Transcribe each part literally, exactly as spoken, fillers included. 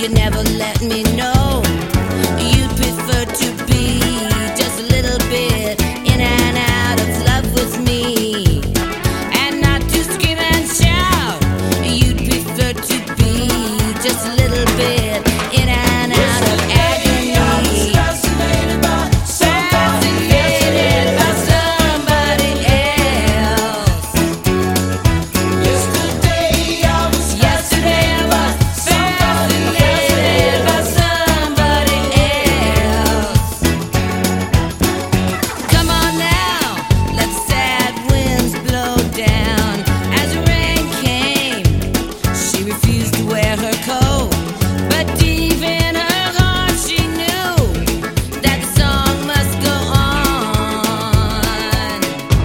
You never let me know you'd prefer to be just a little bit in and out of love with me, and not to scream and shout. You'd prefer to be just a little bit in and out of agony. Fascinated by somebody else. Yesterday I was Yesterday I was fascinated by somebody else. Come on now, let the sad winds blow down. As the rain came, she refused to wear her coat, but deep in her heart she knew that the song must go on.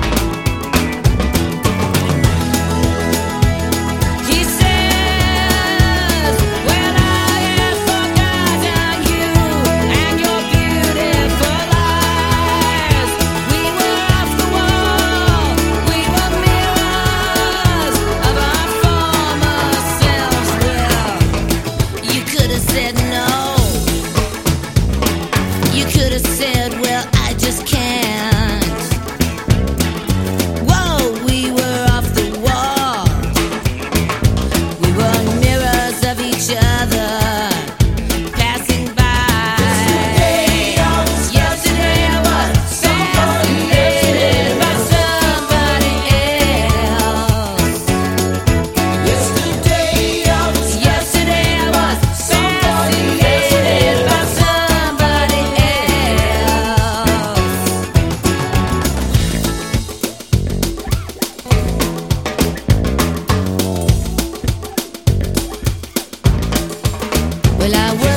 He says, well, I have forgotten you and your beautiful eyes. We were off the wall, we were mirrors of our former selves. Well, you could have said no. You could have said, well, I just can't. Whoa, we were off the wall. We were mirrors of each other, passing by. Yesterday I was fascinated by somebody else. Yesterday I was Yesterday I was fascinated by somebody else. Well, I